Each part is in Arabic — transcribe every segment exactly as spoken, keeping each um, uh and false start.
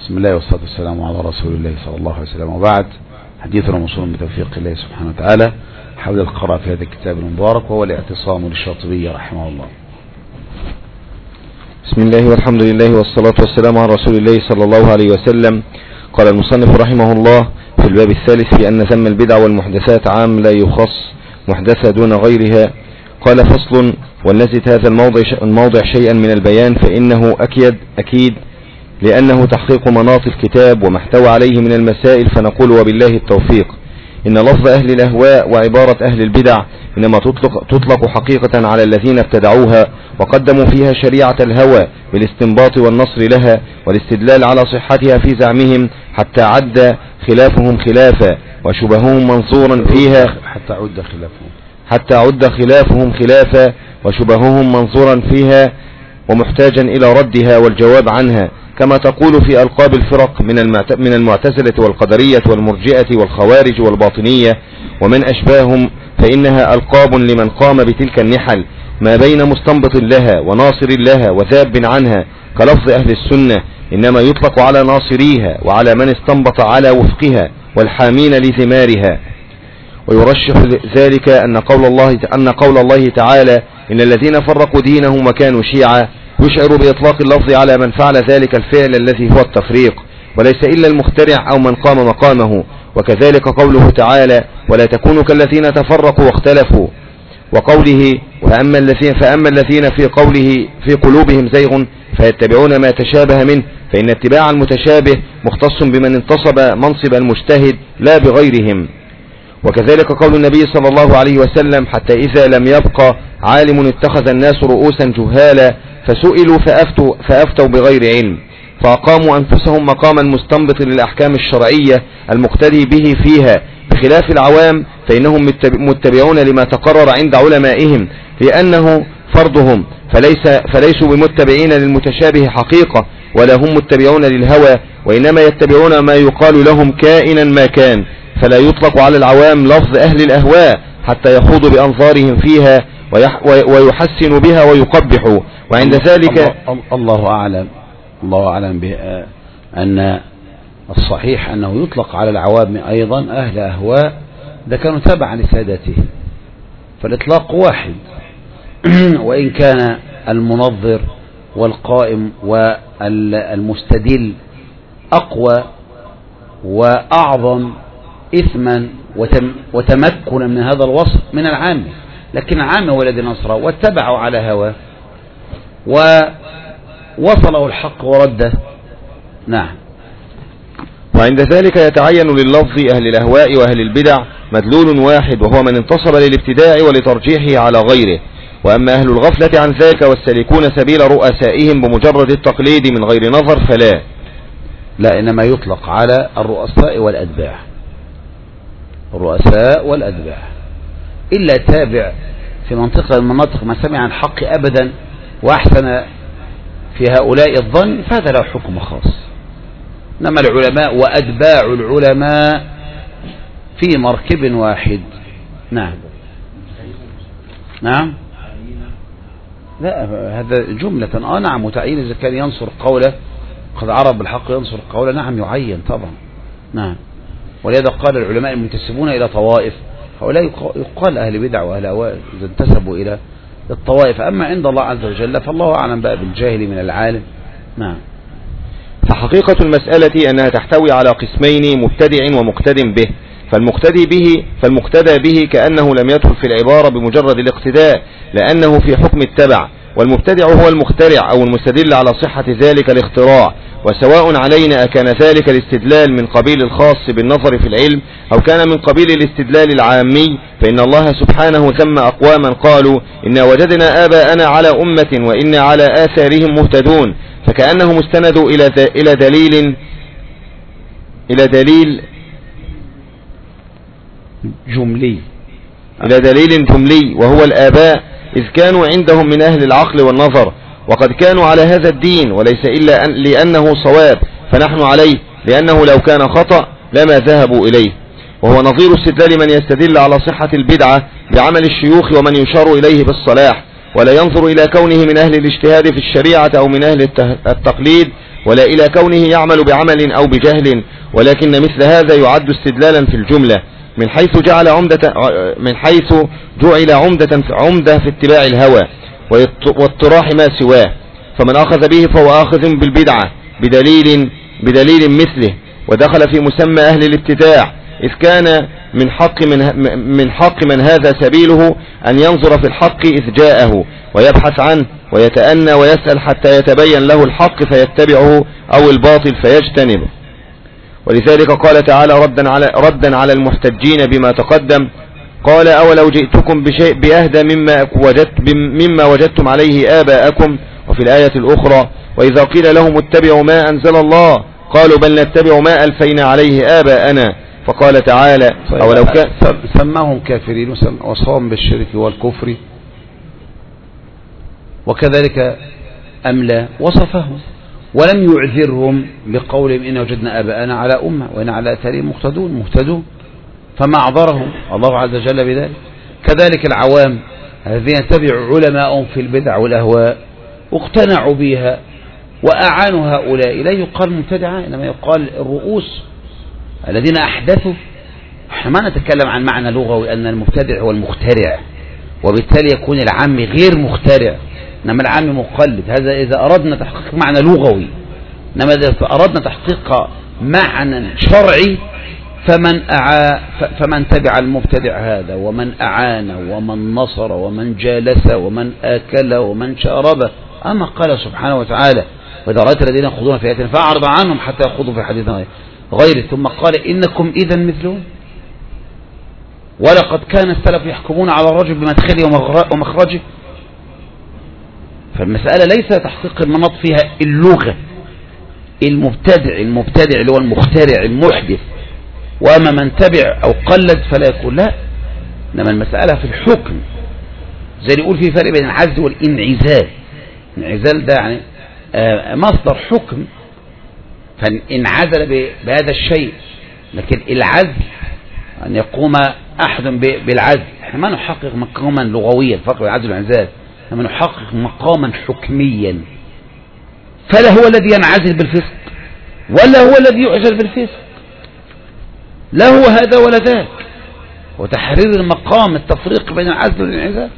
بسم الله والصلاة والسلام على رسول الله صلى الله عليه وسلم، وبعد. حديثنا موصول بتوفيق الله سبحانه وتعالى حول القراءة في هذا الكتاب المبارك، وهو الاعتصام للشاطبي رحمه الله. بسم الله والحمد لله والصلاة والسلام على رسول الله صلى الله عليه وسلم. قال المصنف رحمه الله في الباب الثالث في أن ذم البدع والمحدثات عام لا يخص محدثة دون غيرها. قال فصل: ولنزد هذا الموضع, الموضع شيئا من البيان فإنه أكيد أكيد لأنه تحقيق مناط الكتاب وما احتوى عليه من المسائل، فنقول وبالله التوفيق إن لفظ أهل الأهواء وعبارة أهل البدع إنما تطلق, تطلق حقيقة على الذين ابتدعوها وقدموا فيها شريعة الهوى بالاستنباط والنصر لها والاستدلال على صحتها في زعمهم، حتى عد خلافهم خلافا وشبههم منصورا فيها حتى عد خلافهم حتى عد خلافهم خلافا وشبههم منصورا فيها ومحتاجا إلى ردها والجواب عنها، كما تقول في ألقاب الفرق من المعتزلة والقدرية والمرجئة والخوارج والباطنية ومن أشباههم، فإنها ألقاب لمن قام بتلك النحل ما بين مستنبط لها وناصر لها وذاب عنها، كلفظ أهل السنة إنما يطلق على ناصريها وعلى من استنبط على وفقها والحامين لثمارها. ويرشح ذلك أن قول الله أن قول الله تعالى إن الذين فرقوا دينهم وكانوا شيعا يشعر بإطلاق اللفظ على من فعل ذلك الفعل الذي هو التفريق، وليس إلا المخترع أو من قام مقامه. وكذلك قوله تعالى: ولا تكونوا كالذين تفرقوا واختلفوا، وقوله: فأما الذين, فأما الذين في قوله في قلوبهم زيغ فيتبعون ما تشابه منه، فإن اتباع المتشابه مختص بمن انتصب منصب المجتهد لا بغيرهم. وكذلك قول النبي صلى الله عليه وسلم: حتى إذا لم يبقى عالم اتخذ الناس رؤوسا جهالا فسئلوا فأفتوا, فأفتوا بغير علم، فأقاموا أنفسهم مقاما مستنبط للأحكام الشرعية المقتدي به فيها، بخلاف العوام فإنهم متبعون لما تقرر عند علمائهم لأنه فرضهم، فليس فليسوا بمتبعين للمتشابه حقيقة ولا هم متبعون للهوى، وإنما يتبعون ما يقال لهم كائنا ما كان، فلا يطلق على العوام لفظ أهل الأهواء حتى يخوضوا بأنظارهم فيها ويحسنوا بها ويقبحوا. وعند ذلك الله, الله أعلم الله أعلم بأن الصحيح أنه يطلق على العوام أيضا أهل أهواء، ده كانوا تبعا لسادته، فالإطلاق واحد وإن كان المنظر والقائم والمستدل أقوى وأعظم إثما وتمكنا من هذا الوصف من العام، لكن العام هو الذي نصره واتبعوا على هواه ووصله الحق ورده. نعم. وعند ذلك يتعين لللفظ أهل الأهواء وأهل البدع مدلول واحد، وهو من انتصب للابتداع ولترجيحه على غيره. وأما أهل الغفلة عن ذلك والسالكون سبيل رؤسائهم بمجرد التقليد من غير نظر فلا لا إنما يطلق على الرؤساء والأتباع الرؤساء والأتباع إلا تابع في منطقة المناطق ما سمع عن حق أبدا وأحسن في هؤلاء الظن فهذا له حكم خاص، إنما العلماء وأتباع العلماء في مركب واحد. نعم نعم لا هذا جملة اه نعم متعين إذا كان ينصر قوله قد عرف بالحق ينصر قوله، نعم يعين طبعا. نعم. ولذا قال العلماء المنتسبون إلى طوائف هؤلاء يقال أهل بدع وأهل أهواء إذا انتسبوا إلى الطوائف، أما عند الله عز وجل فالله أعلم بقى بالجاهل من العالم. نعم. فحقيقة المسألة أنها تحتوي على قسمين: مبتدع ومقتد به. فالمقتدي به فالمقتدى به كأنه لم يدخل في العبارة بمجرد الاقتداء لأنه في حكم التبع، والمبتدع هو المخترع أو المستدل على صحة ذلك الاختراع، وسواء علينا أكان ذلك الاستدلال من قبيل الخاص بالنظر في العلم أو كان من قبيل الاستدلال العامي، فإن الله سبحانه ذم أقواما قالوا إنا وجدنا آباءنا على أمة وإنا على آثارهم مهتدون، فكأنهم استندوا إلى إلى دليل إلى دليل جملي إلى دليل جملي وهو الآباء، إذ كانوا عندهم من أهل العقل والنظر وقد كانوا على هذا الدين، وليس إلا أن لأنه صواب فنحن عليه، لأنه لو كان خطأ لما ذهبوا إليه. وهو نظير استدلال من يستدل على صحة البدعة بعمل الشيوخ ومن يشار إليه بالصلاح، ولا ينظر إلى كونه من أهل الاجتهاد في الشريعة أو من أهل التقليد، ولا إلى كونه يعمل بعمل أو بجهل، ولكن مثل هذا يعد استدلالا في الجملة من حيث جعل عمدة من حيث جعل عمدة عمدة في اتباع الهوى واطراح ما سواه، فمن أخذ به فهو آخذ بالبدعة بدليل بدليل مثله، ودخل في مسمى أهل الابتداع، إذ كان من حق من من حق من هذا سبيله أن ينظر في الحق إذ جاءه ويبحث عنه ويتأنى ويسأل حتى يتبين له الحق فيتبعه أو الباطل فيجتنبه. ولذلك قال تعالى ردا على ردا على المحتجين بما تقدم، قال أولو جئتكم بشيء بأهدى مما وجدت مما وجدتم عليه آباءكم. وفي الآية الأخرى وإذا قيل لهم اتبعوا ما أنزل الله قالوا بل نتبع ما ألفينا عليه آباءنا. فقال تعالى أولو كان سماهم كافرين وصام بالشرك والكفر، وكذلك أملا وصفهم ولم يعذرهم بقولهم إن وجدنا آباءنا على أمة وإن على أثارهم مهتدون مهتدون فما أعذرهم الله عز وجل بذلك. كذلك العوام الذين تبعوا علماءهم في البدع والأهواء واقتنعوا بها وأعانوا هؤلاء، لا يقال مبتدعا إنما يقال الرؤوس الذين أحدثوا. احنا ما نتكلم عن معنى لغوي أن المبتدع هو المخترع، وبالتالي يكون العام غير مخترع، إنما العام مقلد. هذا إذا أردنا تحقيق معنى لغوي، إنما إذا أردنا تحقيق معنى شرعي فمن أعا فمن تبع المبتدع هذا ومن أعان ومن نصر ومن جالس ومن آكل ومن شارب. أما قال سبحانه وتعالى وإذا رأيت الذين يخوضون في آياتنا فأعرض عنهم حتى يخوضوا في حديث غيره، ثم قال إنكم إذا مثلهم ولقد كان السلف يحكمون على الرجل بمدخله ومخرجه. فالمسألة ليس تحقيق المناط فيها اللغة. المبتدع المبتدع اللي هو المخترع المحدث، وأما من تبع أو قلد فلا يقول لا، إنما المسألة في الحكم. زي اللي يقول في فرق بين العزل والانعزال. الانعزال ده يعني مصدر حكم، فانعزل بهذا الشيء، لكن العزل أن يقوم أحد بالعزل. احنا ما نحقق مقاما لغويا الفرق بين العزل والانعزال، إنما نحقق مقاما حكميا. فلا هو الذي ينعزل بالفسق ولا هو الذي يعزل بالفسق، لا هو هذا ولا ذاك. وتحرير المقام التفريق بين العزل والانعزال.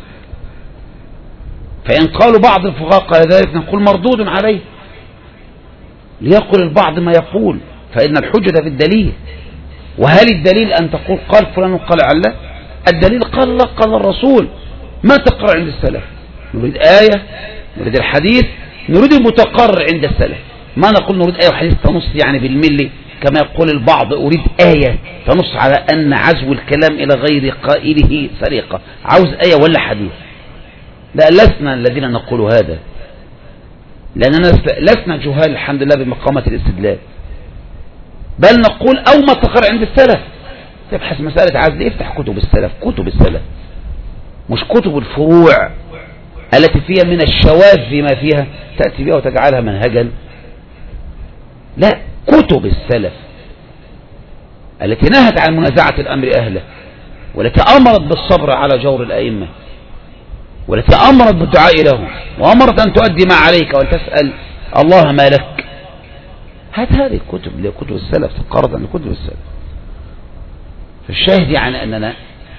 فإن قالوا بعض الفقهاء قال ذلك نقول مردود عليه، ليقول البعض ما يقول، فإن الحجة في الدليل. وهل الدليل أن تقول قال فلان قال علة؟ الدليل قال الله قال الرسول. ما تقرأ عند السلف؟ نريد آية، نريد الحديث، نريد المتقرر عند السلف. ما نقول نريد آية وحديث تنص يعني بالملي كما يقول البعض أريد آية تنص على أن عزو الكلام إلى غير قائله سرقة. عاوز آية ولا حديث؟ لا، لسنا الذين نقول هذا، لأننا لسنا جهال الحمد لله بمقامة الاستدلال، بل نقول أو ما تقرأ عند السلف. تبحث مسألة عزل افتح كتب السلف، كتب السلف مش كتب الفروع التي فيها من الشواذ ما فيها تأتي بها وتجعلها منهجا. لا، كتب السلف التي نهت عن منازعة الأمر أهله، والتي أمرت بالصبر على جور الأئمة، والتي أمرت بالدعاء لهم، وأمرت أن تؤدي ما عليك وتسأل الله ما لك. هات هذه الكتب اللي كتب السلف، تقارض عن كتب السلف. فالشاهد يعني أننا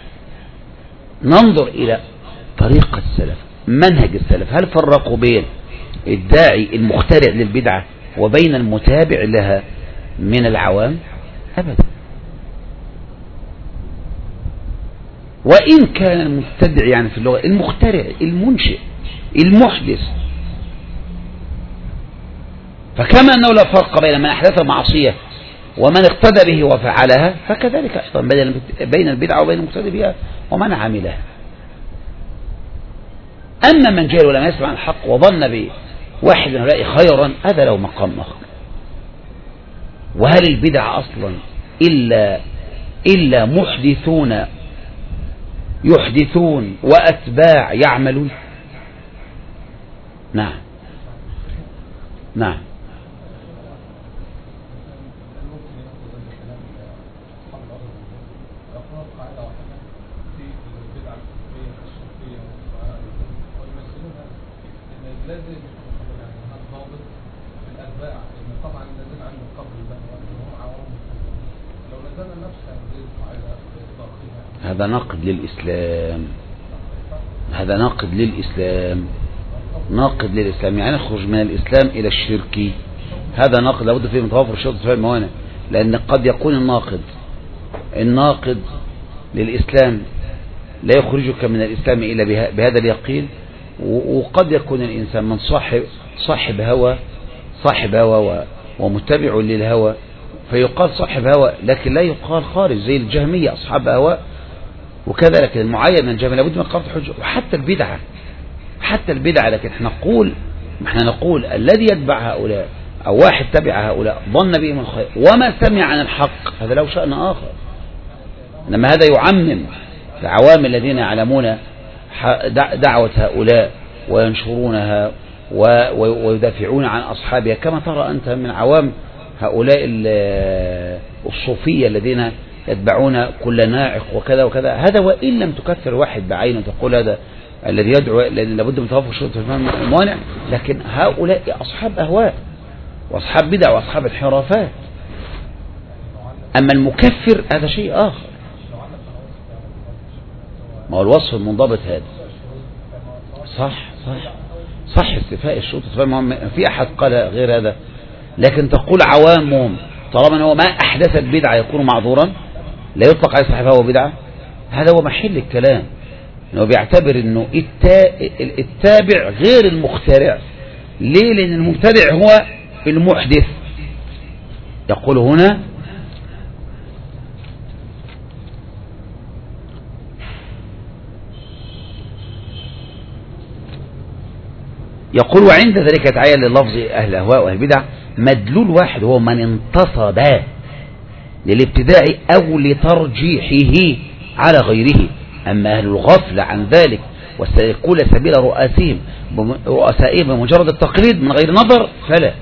ننظر إلى طريقة السلف، منهج السلف. هل فرقوا بين الداعي المخترع للبدعة وبين المتابع لها من العوام؟ أبدا. وإن كان المبتدع يعني في اللغة المخترع المنشئ المحدث، فكما أنه لا فرق بين من أحدث معصية ومن اقتدى به وفعلها، فكذلك أيضا بين البدعة وبين المقتدى بها ومن عملها. أما من جاء ولم يسمع عن الحق وظن بواحد من هؤلاء خيرا، هذا له مقام آخر. وهل البدع أصلا إلا إلا محدثون يحدثون وأتباع يعملون؟ نعم نعم. هذا نقد للإسلام، هذا نقد للإسلام، نقد للإسلام، يعني نخرج من الإسلام إلى الشرك. هذا نقد لابد فيه من توافر الشروط في الموانع، لأن قد يكون الناقد الناقد للإسلام لا يخرجك من الإسلام إلا بهذا اليقين، وقد يكون الإنسان من صاحب صاحب هوى صاحب هوى ومتبع للهوى فيقال صاحب هوى، لكن لا يقال خارج زي الجهمية أصحاب هوى وكذا. لكن المعين من الجهمية لابد من قرض حجة، وحتى البدعة حتى البدعة لكن احنا نقول احنا نقول الذي يتبع هؤلاء أو واحد تبع هؤلاء ظن بهم الخير وما سمع عن الحق هذا له شأن آخر. لما هذا يعمم العوام الذين يعلمون دعوة هؤلاء وينشرونها ويدافعون عن أصحابها، كما ترى أنت من عوام هؤلاء الصوفية الذين يتبعون كل ناعق وكذا وكذا، هذا وإن لم تكفر واحد بعينه تقول هذا الذي يدعو لأن لابد من توافق الشروط في الموانع، لكن هؤلاء أصحاب أهواء وأصحاب بدع وأصحاب انحرافات. أما المكفر هذا شيء آخر. ما هو الوصف المنضبط هذا صح صح صح استيفاء الشروط في أحد قال غير هذا، لكن تقول عوامهم طالما هو ما أحدث البدعة يكون معذورا لا يطلق عليه صاحبها وبدعة. هذا هو محل الكلام، انه بيعتبر انه التابع غير المخترع. ليه؟ لأن المبتدع هو المحدث. يقول هنا يقول وعند ذلك يتعين لللفظ أهل الأهواء وأهل البدع مدلول واحد هو من انتصب للابتداع أو لترجيحه على غيره. أما أهل الغفلة عن ذلك وسيقول سبيل رؤاسهم رؤسائهم بمجرد التقليد من غير نظر فلا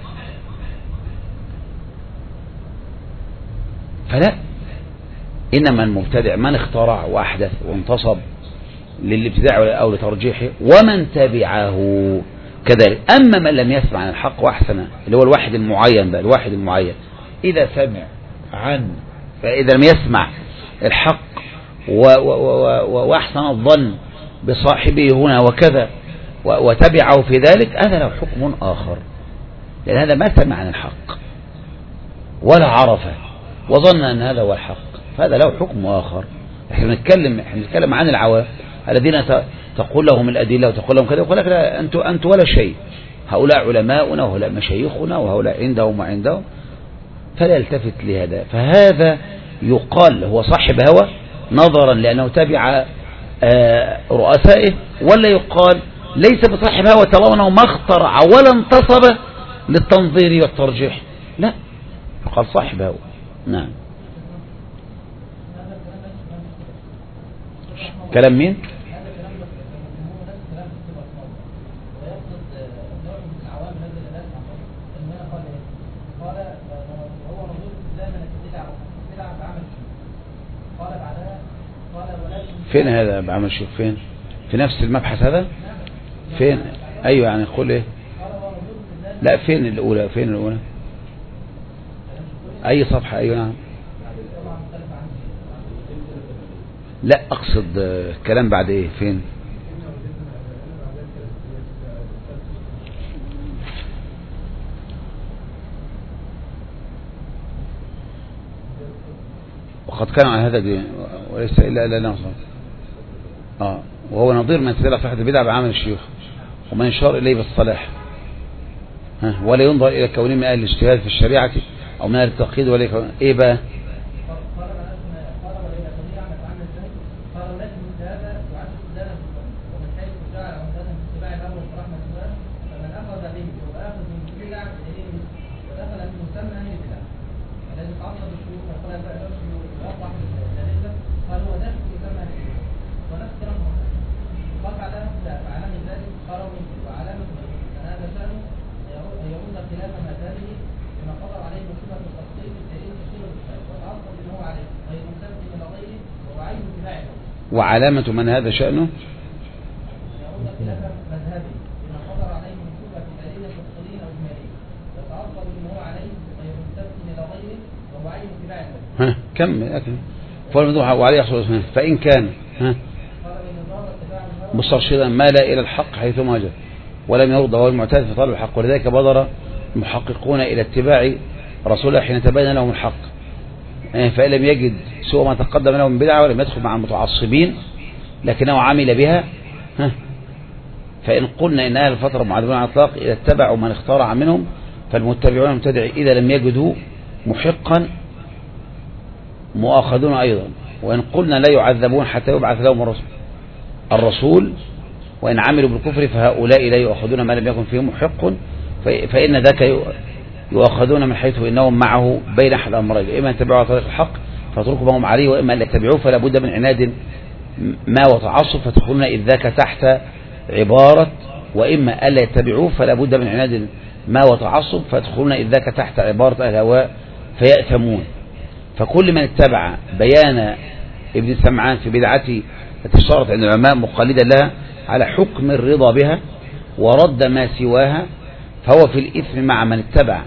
فلا إنما المبتدع من اخترع وأحدث وانتصب للابتداع أو لترجيحه ومن تبعه كذلك. أما من لم يسمع عن الحق وأحسن اللي هو الواحد المعين بقى الواحد المعين إذا سمع عن فإذا لم يسمع الحق وأحسن الظن بصاحبه هنا وكذا وتبعه في ذلك هذا له حكم آخر، لأن هذا ما سمع عن الحق ولا عرفه وظن أن هذا هو الحق، فهذا له حكم آخر. احنا نتكلم احنا نتكلم عن العوام الذين تقول لهم الأدلة وتقول لهم كذا ويقول لك لا أنتوا أنتوا ولا شيء، هؤلاء علماؤنا وهؤلاء مشايخنا وهؤلاء عندهم وعندهم، فلا يلتفت لهذا. فهذا يقال هو صاحب هوى نظرا لأنه تبع رؤسائه، ولا يقال ليس بصاحب هوى طالما أنه ما اخترع ولا انتصب للتنظير والترجيح، لا يقال صاحب هوى. نعم. كلام مين؟ فين هذا بعمل شيخ؟ فين؟ في نفس المبحث هذا؟ فين؟ أيوة يعني قول إيه؟ لا فين الأولى؟ فين الأولى؟ أي صفحة؟ أيوة نعم. لا أقصد الكلام بعد إيه؟ فين؟ وقد كان على هذا دين وليس إلا إلا نصر. آه وهو نظير من تدل صحة البدع بعمل الشيوخ ومن يشار إليه بالصلاح، ها ولا ينظر إلى كونه من أهل الاجتهاد في الشريعة أو من أهل التقييد ولا يكون إيه بقى؟ وعلامة من هذا شأنه ها كمل وعليه يحصل فإن كان ها مسترشدا مال إلى الحق حيثما جاء ولم يرضى وهو المعتاد في طلب الحق، ولذلك بدر المحققون إلى اتباع رسوله حين تبين لهم الحق، فإن لم يجد سوى ما تقدم له من بدعة ولم يدخل مع المتعصبين لكنه عمل بها، ها فإن قلنا إن أهل الفترة معذبون على الإطلاق إذا اتبعوا من اخترع منهم فالمتبعون المبتدع إذا لم يجدوا محقا مؤاخذون أيضا، وإن قلنا لا يعذبون حتى يبعث لهم الرسول الرسول وإن عملوا بالكفر فهؤلاء لا يؤخذون ما لم يكن فيهم محق، فإن ذاك يؤخذون من حيث إنهم معه بين أحد أمرين، إما أن يتبعوا طريق الحق فتركوا ما هم عليه، وإما أن يتبعوه فلا بد من عناد ما وتعصب فتدخلون إذ ذاك تحت عبارة، وإما ألا يتبعوه فلا بد من عناد ما وتعصب فتدخلون إذ ذاك تحت عبارة الهواء فيأثمون. فكل من اتبع بيان ابن سمعان في بدعته التي اشتهرت عند العلماء مقلدا لها على حكم الرضا بها ورد ما سواها فهو في الإثم مع من اتبع،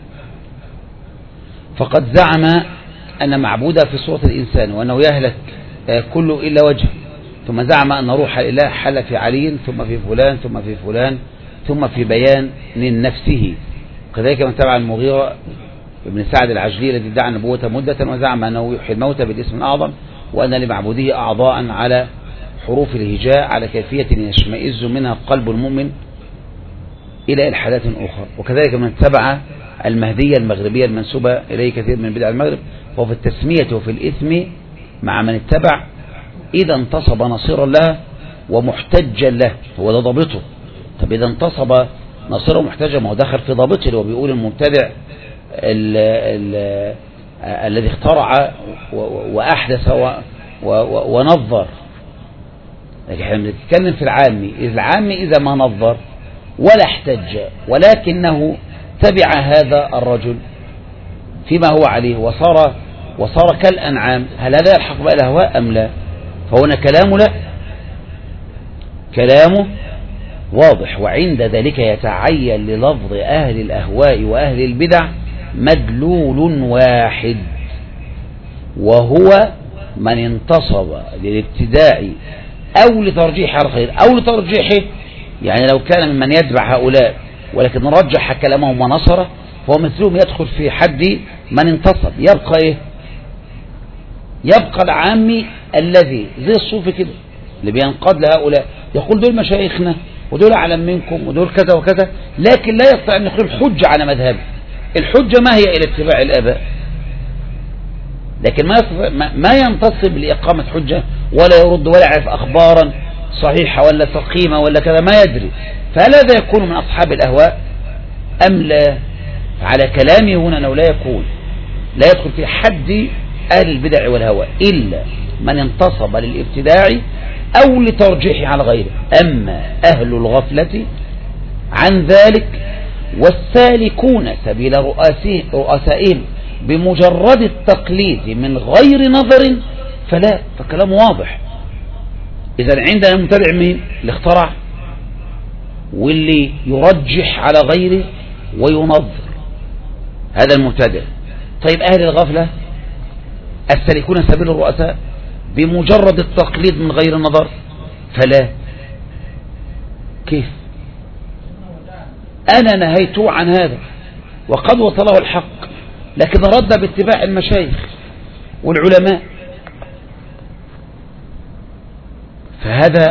فقد زعم أن معبودا في صورة الإنسان وأنه يهلك كله إلا وجهه، ثم زعم أن روح الإله حل في علي ثم في فلان ثم في فلان ثم في بيان نفسه. كذلك من تبع المغيرة ابن سعد العجلي الذي ادعى النبوة مدة وزعم أنه يحيي الموتى بالاسم الأعظم، وأن لمعبوده أعضاء على حروف الهجاء على كيفية يشمئز منها قلب المؤمن إلى إلحادات أخرى. وكذلك من تبع المهدية المغربية المنسوبة إليه كثير من بدع المغرب وفي التسمية وفي الإثم مع من اتبع إذا انتصب نصيرا له ومحتجا له، هو ده ضابطه. طب إذا انتصب نصيرا ومحتجا ما هو دخل في ضابطه اللي هو بيقول المبتدع ال ال الذي اخترع وأحدث ونظر. لكن احنا بنتكلم في العامي، العامي إذا ما نظر ولا احتج ولكنه تبع هذا الرجل فيما هو عليه وصار وصار كالأنعام، هل هذا يلحق بقى الأهواء أم لا؟ فهنا كلامه لا، كلامه واضح. وعند ذلك يتعين للفظ أهل الأهواء وأهل البدع مدلول واحد، وهو من انتصب للابتداع أو لترجيح الخير أو لترجيحه، يعني لو كان ممن يتبع هؤلاء ولكن رجح كلامهم ونصره فهو مثلهم يدخل في حد من انتصب. يبقى إيه؟ يبقى العامي الذي زي الصوفي كده اللي بينقاد لهؤلاء يقول دول مشايخنا ودول أعلم منكم ودول كذا وكذا، لكن لا يستطيع أن يقول الحجة على مذهبه. الحجة ما هي إلى اتباع الآباء، لكن ما ما ينتصب لإقامة حجة ولا يرد ولا يعرف أخبارا صحيحة ولا سقيمة ولا كذا، ما يدري. فهل هذا يكون من أصحاب الأهواء أم لا؟ على كلامه هنا أنه لا يكون، لا يدخل في حد أهل البدع والهوى إلا من انتصب للابتداع أو لترجيحه على غيره. أما أهل الغفلة عن ذلك والسالكون سبيل رؤسائهم بمجرد التقليد من غير نظر فلا، فكلام واضح. إذا عندنا المتبع مين؟ اللي اخترع واللي يرجح على غيره وينظر، هذا المبتدع. طيب أهل الغفلة السالكون سبيل الرؤساء بمجرد التقليد من غير النظر فلا. كيف؟ أنا نهيت عن هذا وقد وصله الحق، لكن رد باتباع المشايخ والعلماء، فهذا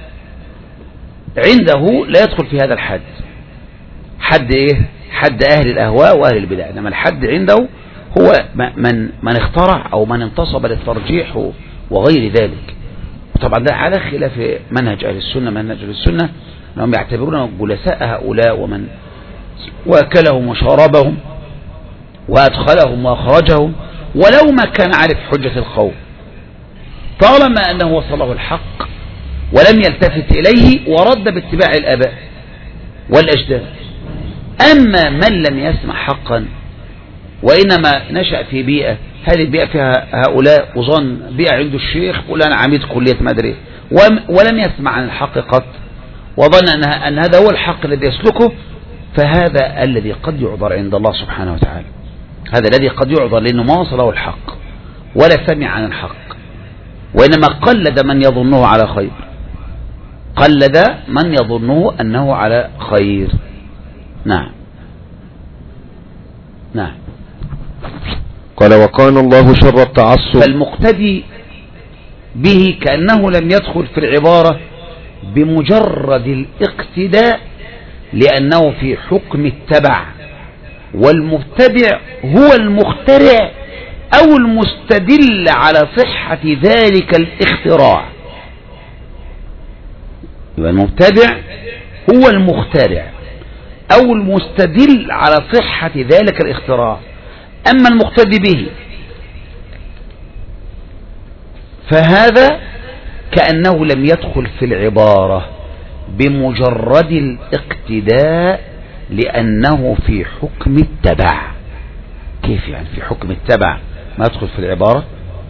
عنده لا يدخل في هذا الحد. حد إيه؟ حد أهل الأهواء وأهل البدع. إنما الحد عنده هو من من اخترع أو من انتصب للترجيح وغير ذلك. طبعا ده على خلاف منهج أهل السنة. منهج أهل السنة أنهم يعتبرون جلساء هؤلاء ومن واكلهم وشربهم وأدخلهم وأخرجهم ولو ما كان عارف حجة القوم، طالما أنه وصله الحق ولم يلتفت إليه ورد باتباع الآباء والأجداد. أما من لم يسمع حقا وإنما نشأ في بيئة، هذه البيئة فيها هؤلاء وظن بيئة عنده الشيخ يقول أنا عميد كلية مدرسة ولم يسمع عن الحق قط وظن أن هذا هو الحق الذي يسلكه، فهذا الذي قد يعذر عند الله سبحانه وتعالى. هذا الذي قد يعذر لأنه ما وصله الحق ولا سمع عن الحق، وإنما قلد من يظنه على خير، قلد من يظنه أنه على خير. نعم نعم. قال وكان الله شر التعصب. فالمقتدي به كأنه لم يدخل في العبارة بمجرد الاقتداء لأنه في حكم التبع، والمبتدع هو المخترع أو المستدل على صحة ذلك الاختراع. يبقى المبتدع هو المخترع أو المستدل على صحة ذلك الاختراع. أما المقتدي به فهذا كأنه لم يدخل في العبارة بمجرد الاقتداء لأنه في حكم التبع. كيف يعني في حكم التبع ما يدخل في العبارة؟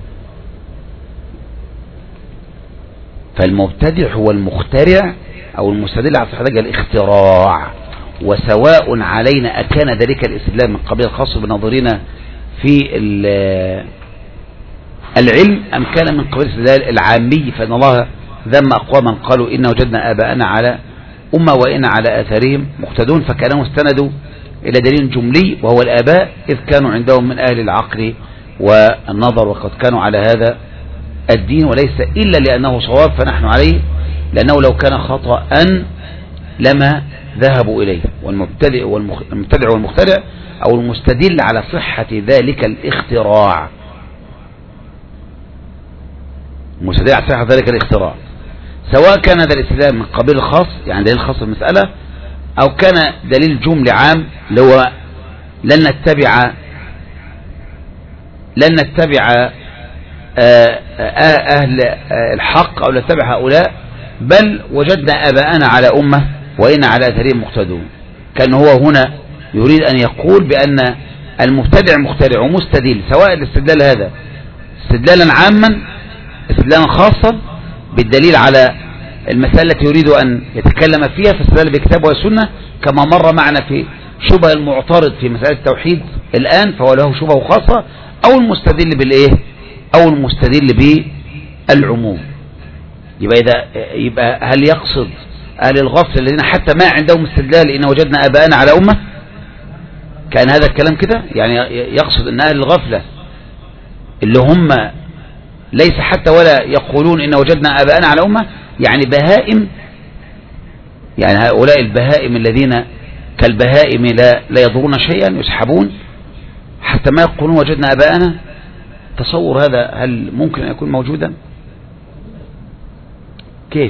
فالمبتدع هو المخترع أو المستدل على صحة ذلك الاختراع، وسواء علينا أكان ذلك الاستدلال من قبيل الخاص بنظرنا في العلم أم كان من قبيل الاستدلال العامي، فإن الله ذم أقواما قالوا إن وجدنا آباءنا على أمة وإن على آثارهم مقتدون، فكانوا استندوا إلى دليل جملي وهو الآباء إذ كانوا عندهم من أهل العقل والنظر وقد كانوا على هذا الدين، وليس إلا لأنه صواب فنحن عليه، لأنه لو كان خطأ لما ذهبوا إليه. والمبتدع والمبتدع والمخترع أو المستدل على صحة ذلك الاختراع، المستدل على صحة ذلك الاختراع سواء كان هذا الاستدلال من قبيل الخاص يعني دليل خاص المسألة، أو كان دليل جملة عام اللي هو لن نتبع لن نتبع أهل الحق أو نتبع هؤلاء بل وجدنا آباءنا على أمة وإن على أثرهم مقتدون. كان هو هنا يريد أن يقول بأن المبتدع مخترع ومستدل، سواء الاستدلال هذا استدلالا عاما استدلالا خاصا بالدليل على المسألة التي يريد أن يتكلم فيها فاستدل بكتاب والسنة، كما مر معنا في شبه المعترض في مسألة التوحيد الآن فهو له شبه خاصة، أو المستدل بالإيه أو المستدل بالعموم. يبقى إذا يبقى هل يقصد أهل الغفلة الذين حتى ما عندهم استدلال إن وجدنا آباءنا على أمة؟ كان هذا الكلام كده يعني يقصد أن أهل الغفلة اللي هم ليس حتى ولا يقولون إن وجدنا آباءنا على أمة يعني بهائم، يعني هؤلاء البهائم الذين كالبهائم لا, لا يضرون شيئا يسحبون حتى ما يقولون وجدنا آباءنا. تصور هذا هل ممكن أن يكون موجودا؟ كيف؟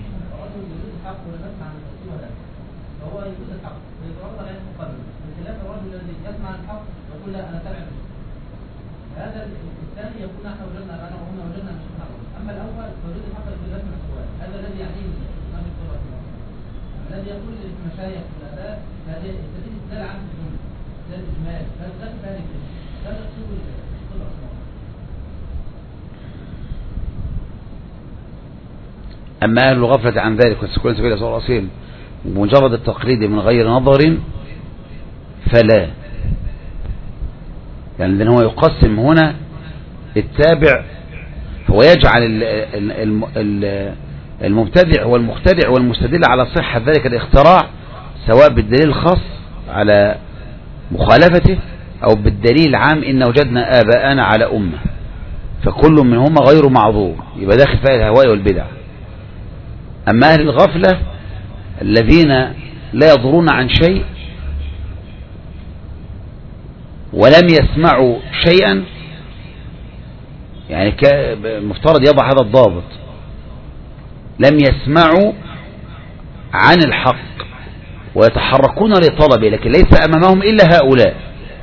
أما أهل الغفلة عن ذلك والسكون سبيل صلى الله عليه وسلم ومجرد التقليد من غير نظر فلا، يعني لأنه هو يقسم هنا التابع، هو يجعل المبتدع والمخترع والمستدل على صحة ذلك الاختراع سواء بالدليل الخاص على مخالفته أو بالدليل العام إن وجدنا آباءنا على أمة، فكل منهما غير معذور، يبقى داخل فيها الهواء والبدع. أما أهل الغفلة الذين لا يضرون عن شيء ولم يسمعوا شيئا، يعني مفترض يضع هذا الضابط، لم يسمعوا عن الحق ويتحركون لطلبه، لكن ليس أمامهم إلا هؤلاء،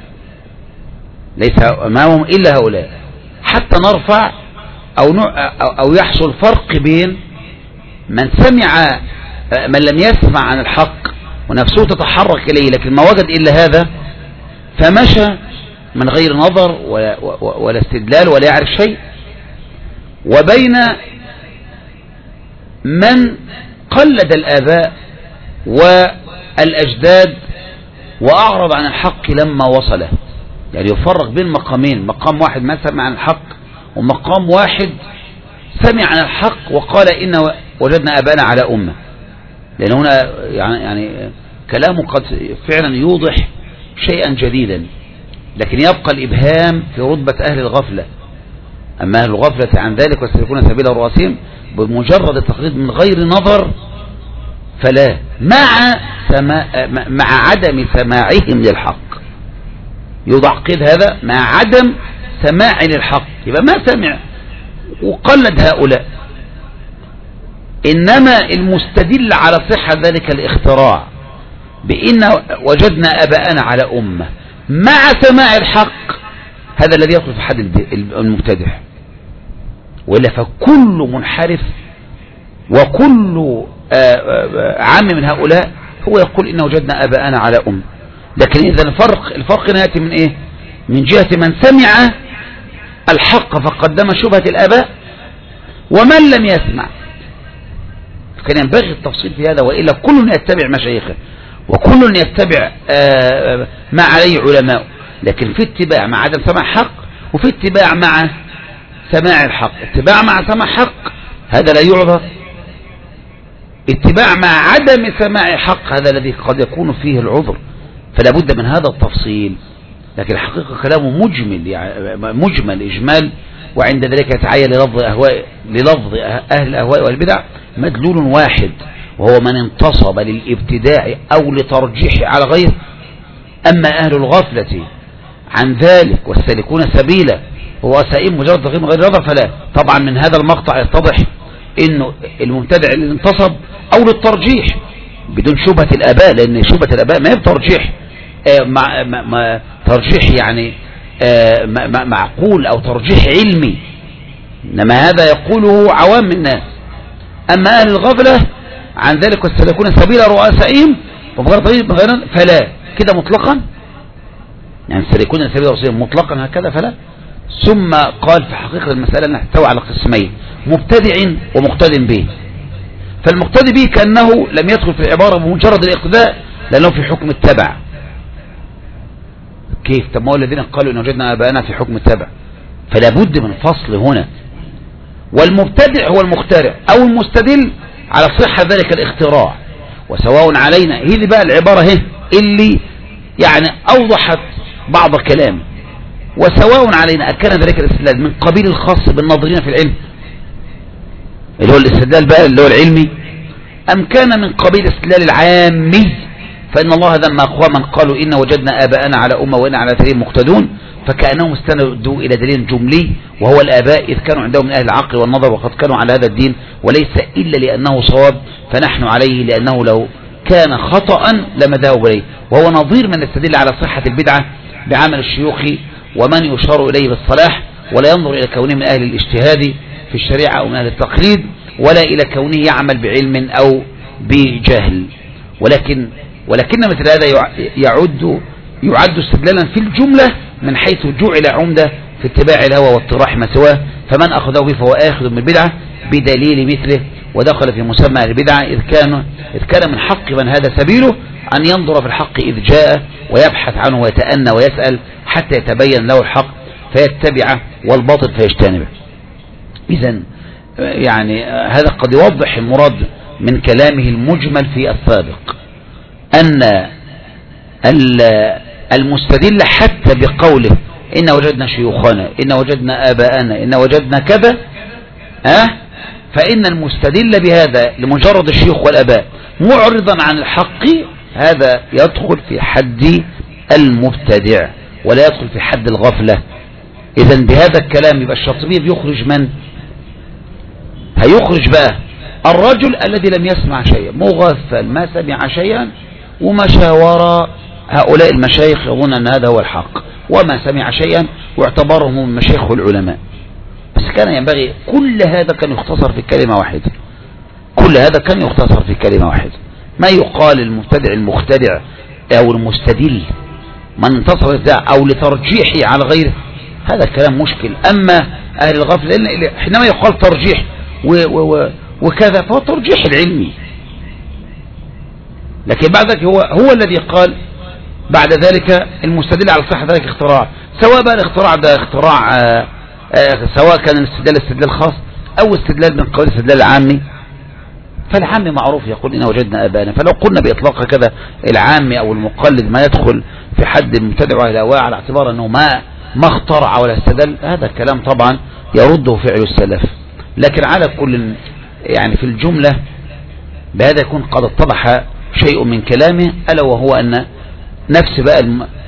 ليس أمامهم إلا هؤلاء، حتى نرفع أو, أو يحصل فرق بين من سمع من لم يسمع عن الحق ونفسه تتحرك إليه لكن ما وجد إلا هذا فمشى من غير نظر ولا, ولا استدلال ولا يعرف شيء، وبين من قلد الآباء والأجداد وأعرض عن الحق لما وصله، يعني يفرق بين مقامين، مقام واحد ما سمع عن الحق، ومقام واحد سمع عن الحق وقال إن وجدنا أبانا على أمة. لأن هنا يعني, يعني كلامه قد فعلا يوضح شيئا جديدا، لكن يبقى الإبهام في رتبة أهل الغفلة. أما أهل الغفلة عن ذلك وسيكون سبيل رؤاسهم بمجرد التقليد من غير نظر فلا، مع سما مع عدم سماعهم للحق. يضعقد هذا مع عدم سماع للحق، يبقى ما سمع وقلد هؤلاء. إنما المستدل على صحة ذلك الاختراع بإن وجدنا أباءنا على أمة مع سماع الحق، هذا الذي يدخل في حد المبتدع. وإلا فكل منحرف وكل عام من هؤلاء هو يقول إن وجدنا أباءنا على أمة. لكن إذا الفرق الفرق يأتي من إيه؟ من جهة من سمع الحق فقدم شبهة الآباء، ومن لم يسمع. كان ينبغي التفصيل في هذا، وإلا كل يتبع مشايخه وكل يتبع ما عليه علماء، لكن في اتباع مع عدم سماع حق، وفي اتباع مع سماع الحق. اتباع مع سماع حق هذا لا يعذر، اتباع مع عدم سماع حق هذا الذي قد يكون فيه العذر. فلا بد من هذا التفصيل. لكن الحقيقة كلامه مجمل، يعني مجمل إجمال، وعند ذلك يتعين للفظ أهواء للفظ أهل الأهواء والبدع مدلول واحد، وهو من انتصب للابتداع أو لترجيح على غيره. أما أهل الغفلة عن ذلك والسالكون سبيلا هو سائم مجرد تقييم غير نظر فلا. طبعا من هذا المقطع يتضح إنه المبتدع اللي انتصب أو للترجيح بدون شبهة الآباء، لأن شبهة الآباء ما هي ترجيح آه مع مع ترجيح يعني آه مع معقول أو ترجيح علمي، إنما هذا يقوله عوام الناس. أما أهل الغفلة عن ذلك والسلكون سبيل رؤسائهم وبغير طريق غير فلا، كده مطلقا يعني السلكون سبيل رؤسائهم مطلقا هكذا فلا. ثم قال في حقيقة المسألة أنها تحتوي على قسمين، مبتدع ومقتد به. فالمقتدي به كأنه لم يدخل في العبارة بمجرد الاقتداء لأنه في حكم التبع. كيف؟ طب ما هو الذين قالوا إن وجدنا آباءنا في حكم التبع، فلا بد من فصل هنا. والمبتدع هو المخترع أو المستدل على صحة ذلك الاختراع، وسواء علينا. هي اللي بقى العبارة هي اللي يعني أوضحت بعض كلام. وسواء علينا أكان ذلك الاستدلال من قبيل الخاص بالناظرين في العلم اللي هو الاستدلال بقى اللي هو العلمي، أم كان من قبيل الاستدلال العامي. فإن الله ذم أقواما قالوا إن وجدنا آباءنا على أمة وإن على دليل مقتدون، فكأنهم استندوا إلى دليل جملي وهو الآباء، إذ كانوا عندهم من أهل العقل والنظر وقد كانوا على هذا الدين، وليس إلا لأنه صواب فنحن عليه، لأنه لو كان خطأ لما ذهبوا إليه. وهو نظير من يستدل على صحة البدعة بعمل الشيوخ ومن يشار إليه بالصلاح، ولا ينظر إلى كونه من أهل الاجتهاد في الشريعة أو من أهل التقليد، ولا إلى كونه يعمل بعلم أو بجهل. ولكن ولكن مثل هذا يعد يعد استدلالا في الجملة من حيث جعل عمدة في اتباع الهوى واطراح ما سواه، فمن أخذه به فهو آخذ من البدعة بدليل مثله، ودخل في مسمى البدعة إذ كان إذ كان من حق من هذا سبيله أن ينظر في الحق إذ جاء ويبحث عنه ويتأنى ويسأل حتى يتبين له الحق فيتبعه والباطل فيجتنبه. إذن يعني هذا قد يوضح المراد من كلامه المجمل في السابق، أن المستدل حتى بقوله إن وجدنا شيوخنا إن وجدنا آباءنا إن وجدنا كذا أه فإن المستدل بهذا لمجرد الشيوخ والآباء معرضا عن الحق هذا يدخل في حد المبتدع ولا يدخل في حد الغفلة. إذن بهذا الكلام يبقى الشاطبي بيخرج من؟ هيخرج بقى الرجل الذي لم يسمع شيئا، مغفل ما سمع شيئا ومشى وراء هؤلاء المشايخ يظن أن هذا هو الحق وما سمع شيئا واعتبرهم من مشايخ العلماء. بس كان ينبغي كل هذا كان يختصر في كلمة واحدة، كل هذا كان يختصر في كلمة واحدة. ما يقال المبتدع المخترع أو المستدل من انتصر الداع أو لترجيحه على غيره، هذا كلام مشكل. أما أهل الغفلة حينما يقال ترجيح و و وكذا فهو ترجيح العلمي، لكن بعد ذلك هو هو الذي قال بعد ذلك المستدل على صحة ذلك اختراع، سواء بقى الاختراع ده اختراع آآ آآ سواء كان الاستدلال استدلال خاص او استدلال من قبل الاستدلال العامي. فالعامي معروف يقول إن وجدنا آباءنا، فلو قلنا بإطلاق كذا العامي أو المقلد ما يدخل في حد المبتدع والهواء على اعتبار أنه ما ما اخترع ولا استدل، هذا الكلام طبعا يرده فعل السلف. لكن على كل يعني في الجملة بهذا يكون قد اتضح شيء من كلامه، ألا وهو أن نفس بقى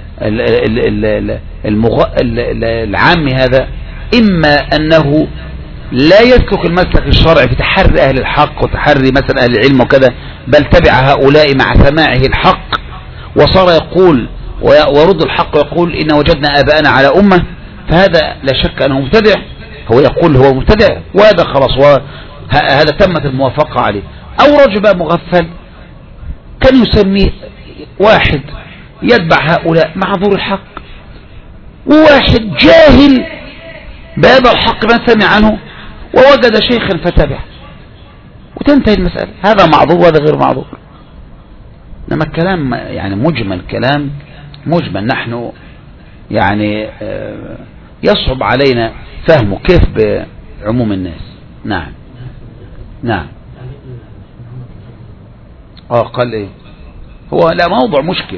العامي هذا إما أنه لا يسلك المسلك الشرعي في تحري أهل الحق وتحري مثلا أهل العلم وكذا، بل تبع هؤلاء مع سماعه الحق وصار يقول ورد الحق ويقول إن وجدنا آباءنا على أمة، فهذا لا شك أنه مبتدع، هو يقول هو مبتدع وهذا خلاص هذا تمت الموافقة عليه. أو رجل بقى مغفل كان يسميه واحد يتبع هؤلاء معذور الحق، وواحد جاهل بهذا الحق ما سمع عنه ووجد شيخا فتبع وتنتهي المسألة، هذا معذور وهذا غير معذور. لما الكلام يعني مجمل، كلام مجمل نحن يعني يصعب علينا فهمه كيف بعموم الناس. نعم نعم اه قال ايه هو لا موضوع مشكل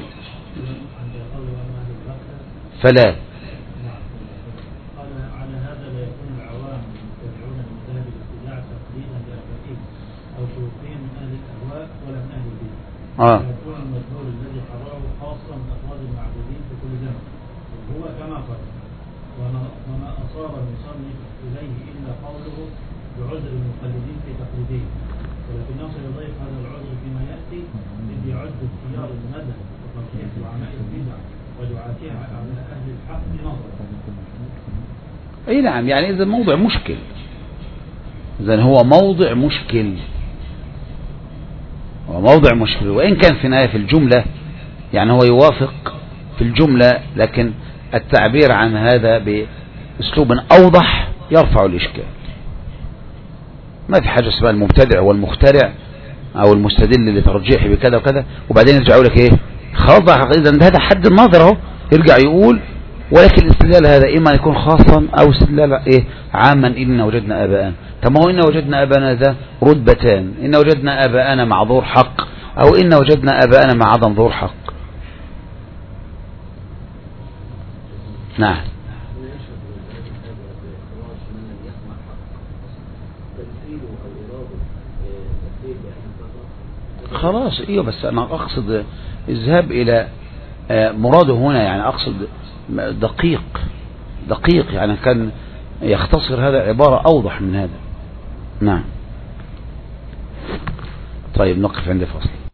فلا اه يكون المدلول الذي حرره خاصا بأفراد المعبودين في كل زمن، هو كما قال وما أصاب المصنف إليه إلا قوله بعذر المقلدين في تقليدهم، ولكنه سيضيف هذا العذر فيما يأتي إذ يعد اختيار المذهب وترجيح دعماء البدع ودعاتها على أهل الحق نظرا. اي نعم، يعني إذا موضع مشكل، إذا هو موضع مشكل وموضع مشكل، وإن كان في نهاية في الجملة يعني هو يوافق في الجملة، لكن التعبير عن هذا بأسلوب أوضح يرفع الإشكال. ما في حاجة اسمها المبتدع والمخترع أو المستدل لترجيحه بكذا وكذا وبعدين يرجعوا لك إيه خلاص إذا هذا حد النظر أهو، يرجع يقول ولكن الاستدلال هذا إما يكون خاصا أو استدلال إيه عاما إن وجدنا آباءنا. طب ما هو إن وجدنا آباءنا ذا رتبتان، إن وجدنا آباءنا مع ظهور حق أو إن وجدنا آباءنا مع عدم ظهور حق. نعم خلاص ايوه، بس انا اقصد الذهاب الى مراده هنا، يعني اقصد دقيق دقيق يعني كان يختصر هذا عبارة اوضح من هذا. نعم طيب نقف عند فصل.